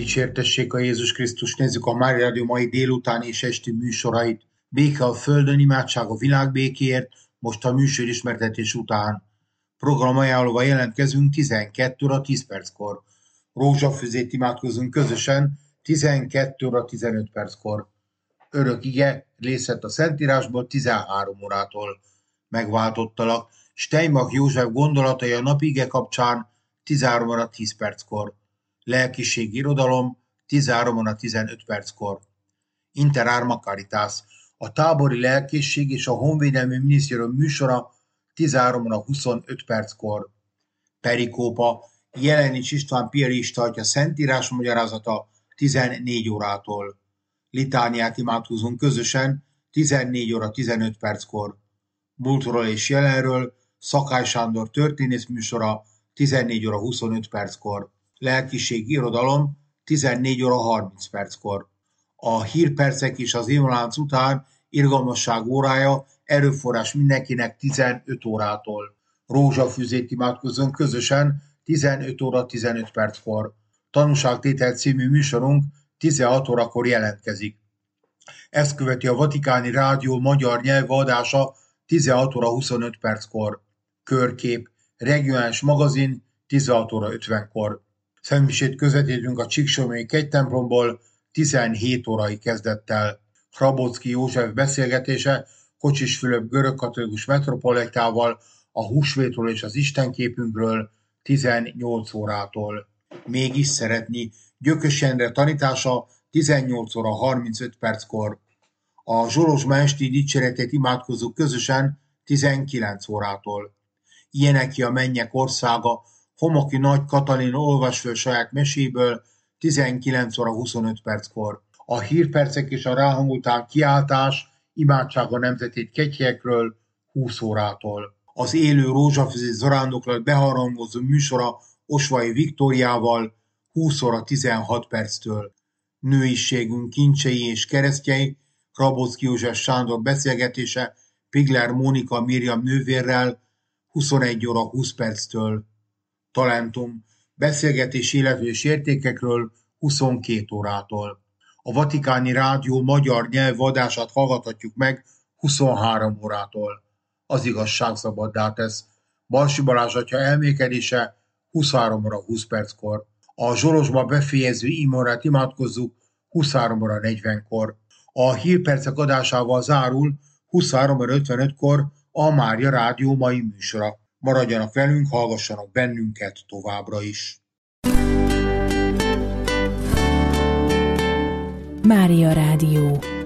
Dicsértessék a Jézus Krisztus, nézzük a Mária Rádió mai délután és esti műsorait. Béke a földön, imádság a világ békéért, most a műsor ismertetés után. Programajánlóval jelentkezünk 12 óra 10 perckor. Rózsafüzét imádkozunk közösen 12 óra 15 perckor. Örök ige, részlet a Szentírásból 13 órától. Megváltottalak. Steinbach József gondolatai a napige kapcsán 13 óra 10 perckor. Lelkiség irodalom 13 óra 15 perckor. Inter Arma Caritas, a tábori lelkészség és a honvédelmi minisztérium műsora 13 óra 25 perckor. Perikópa, Jelenics István piarista atya szentírás magyarázata 14 órától. Litániát imádkozunk közösen 14 óra 15 perckor. Múltról és jelenről Szakály Sándor történész műsora 14 óra 25 perckor. Lelkiség irodalom 14 óra 30 perckor. A hírpercek és az évolánc után irgalmasság órája erőforrás mindenkinek 15 órától. Rózsafüzét imádkozzon közösen 15 óra 15 perckor. Tanúságtétel című műsorunk 16 órakor jelentkezik. Ezt követi a Vatikáni Rádió magyar nyelvadása 16 óra 25 perckor. Körkép, regionális magazin 16 óra 50-kor. Szentmisét közvetítünk a Csíksomlyai kegytemplomból 17 órai kezdettel. Hrabocki József beszélgetése Kocsis Fülöp görögkatolikus metropolitával a húsvétról és az istenképünkről 18 órától. Mégis szeretni Gyökös Endre tanítása 18 óra 35 perckor. A Zsolozsma esti dicséretét imádkozzuk közösen 19 órától. Ilyenek ki a mennyek országa, Homoki Nagy Katalin olvas föl saját meséből 19 óra 25 perckor. A hírpercek és a ráhangultán kiáltás, imádság a nemzetét kegyhelyekről 20 órától. Az élő rózsafüzet zarándoklat beharangozó műsora Osvai Viktóriával 20 óra 16 perctől. Nőiségünk kincsei és keresztjei, Hrabocki József Sándor beszélgetése Pigler Mónika Miriam nővérrel 21 óra 20 perctől. Talentum, beszélgetés életről és értékekről 22 órától. A Vatikáni Rádió magyar nyelvadását hallgathatjuk meg 23 órától. Az igazság szabaddá tesz. Balsi Balázs atya elmékedése 23 óra 20 perckor. A Zsolozsma befejező imorát imádkozzuk 23 óra 40-kor. A hírpercek adásával zárul 23 óra 55-kor a Mária Rádió mai műsora. Maradjanak velünk, hallgassanak bennünket továbbra is. Mária Rádió.